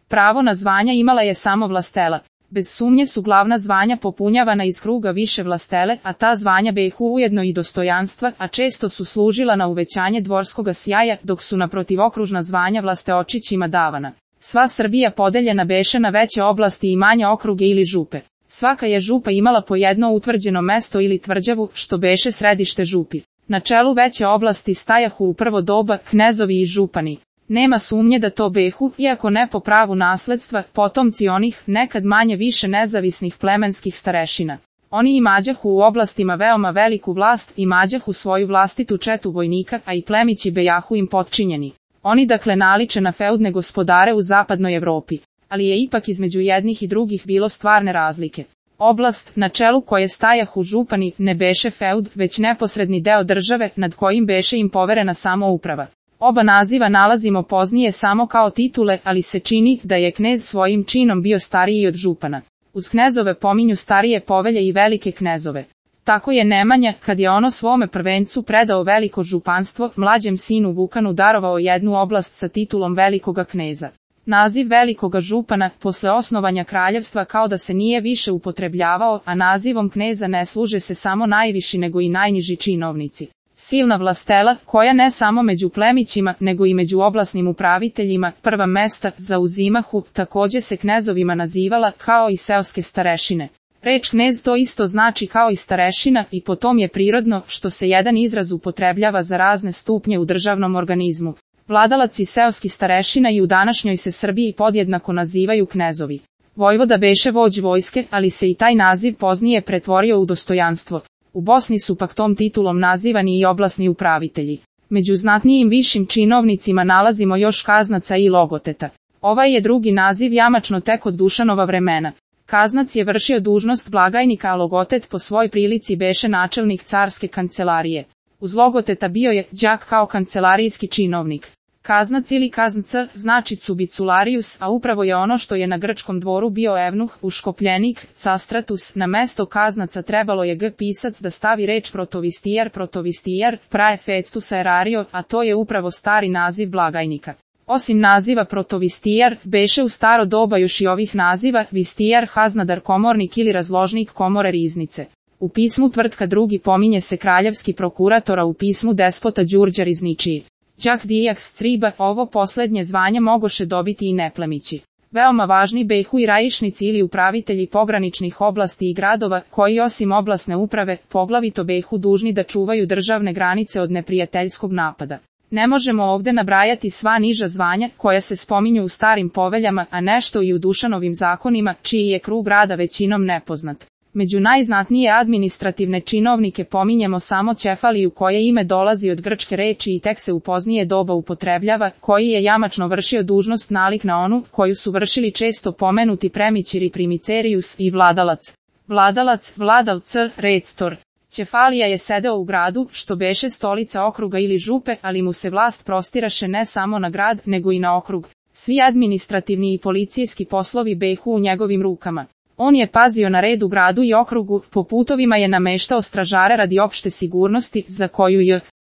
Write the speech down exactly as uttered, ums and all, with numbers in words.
Pravo na zvanja imala je samo vlastela. Bez sumnje su glavna zvanja popunjavana iz kruga više vlastele, a ta zvanja behu ujedno i dostojanstva, a često su služila na uvećanje dvorskoga sjaja, dok su naprotiv okružna zvanja vlasteočićima davana. Sva Srbija podeljena beše na veće oblasti i manje okruge ili župe. Svaka je župa imala po jedno utvrđeno mesto ili tvrđavu, što beše središte župi. Na čelu veće oblasti stajahu u prvo doba knezovi i župani. Nema sumnje da to behu, iako ne po pravu nasledstva, potomci onih, nekad manje više nezavisnih plemenskih starešina. Oni imađahu u oblastima veoma veliku vlast, imađahu svoju vlastitu četu vojnika, a i plemići bejahu im potčinjeni. Oni dakle naliče na feudne gospodare u zapadnoj Evropi, ali je ipak između jednih i drugih bilo stvarne razlike. Oblast, na čelu koje stajahu župani, ne beše feud, već neposredni deo države, nad kojim beše im poverena samouprava. Oba naziva nalazimo poznije samo kao titule, ali se čini da je knez svojim činom bio stariji od župana. Uz knezove pominju starije povelje i velike knezove. Tako je Nemanja, kad je ono svome prvencu predao veliko županstvo, mlađem sinu Vukanu darovao jednu oblast sa titulom velikoga kneza. Naziv velikoga župana, posle osnovanja kraljevstva kao da se nije više upotrebljavao, a nazivom kneza ne služe se samo najviši nego i najniži činovnici. Silna vlastela, koja ne samo među plemićima, nego i među oblasnim upraviteljima, prva mesta zauzimahu, takođe se knezovima nazivala, kao i seoske starešine. Reč knez to isto znači kao i starešina i po tom je prirodno što se jedan izraz upotrebljava za razne stupnje u državnom organizmu. Vladalac i seoski starešina i u današnjoj se Srbiji podjednako nazivaju knezovi. Vojvoda beše vođ vojske, ali se i taj naziv poznije pretvorio u dostojanstvo. U Bosni su pak tom titulom nazivani i oblasni upravitelji. Među znatnijim višim činovnicima nalazimo još kaznaca i logoteta. Ovaj je drugi naziv jamačno tek od Dušanova vremena. Kaznac je vršio dužnost blagajnika, a logotet po svoj prilici beše načelnik carske kancelarije. Uz logoteta bio je đak kao kancelarijski činovnik. Kaznac ili kaznca znači cubicularius, a upravo je ono što je na grčkom dvoru bio evnuh, uškopljenik, castratus, na mesto kaznaca trebalo je g pisac da stavi reč protovistijar, protovistijar, prae festus aerario, a to je upravo stari naziv blagajnika. Osim naziva protovistijar, beše u staro doba još i ovih naziva, vistijar, haznadar, komornik ili razložnik komore riznice. U pismu Tvrtka drugi pominje se kraljevski prokurator, a u pismu despota Đurđa Rizničiji. Đak dijaks criba, ovo poslednje zvanje mogoše dobiti i neplemići. Veoma važni behu i raišnici ili upravitelji pograničnih oblasti i gradova, koji osim oblasne uprave, poglavito behu dužni da čuvaju državne granice od neprijateljskog napada. Ne možemo ovde nabrajati sva niža zvanja, koja se spominju u starim poveljama, a nešto i u Dušanovim zakonima, čiji je krug rada većinom nepoznat. Među najznatnije administrativne činovnike pominjemo samo Ćefaliju, koje ime dolazi od grčke reči i tek se u poznije doba upotrebljava, koji je jamačno vršio dužnost nalik na onu, koju su vršili često pomenuti premićiri primicerius i vladalac. Vladalac, vladalc, rector. Ćefalija je sedeo u gradu, što beše stolica okruga ili župe, ali mu se vlast prostiraše ne samo na grad, nego i na okrug. Svi administrativni i policijski poslovi behu u njegovim rukama. On je pazio na red u gradu i okrugu, po putovima je nameštao stražare radi opšte sigurnosti, za koju je